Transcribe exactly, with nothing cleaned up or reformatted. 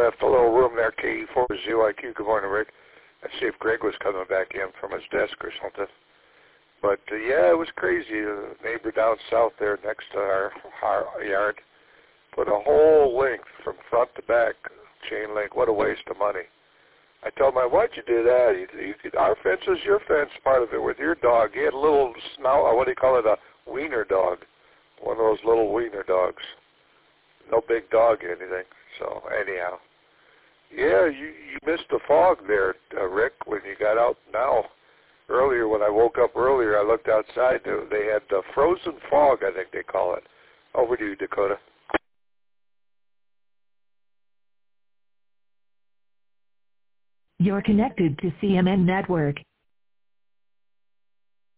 left a little room there, K E four Z Y Q. Good morning, Rick. Let's see if Greg was coming back in from his desk or something. But, uh, yeah, it was crazy. The neighbor down south there next to our, our yard put a whole length from front to back, chain link. What a waste of money. I told him, why'd you do that? You, you could, our fence is your fence, part of it, with your dog. He had a little snout, or what do you call it, a wiener dog. One of those little wiener dogs. No big dog or anything. So, anyhow. Yeah, you, you missed the fog there, uh, Rick, when you got out now. Earlier, when I woke up earlier, I looked outside. They had the frozen fog, I think they call it. Over to you, Dakota. You're connected to C M N Network.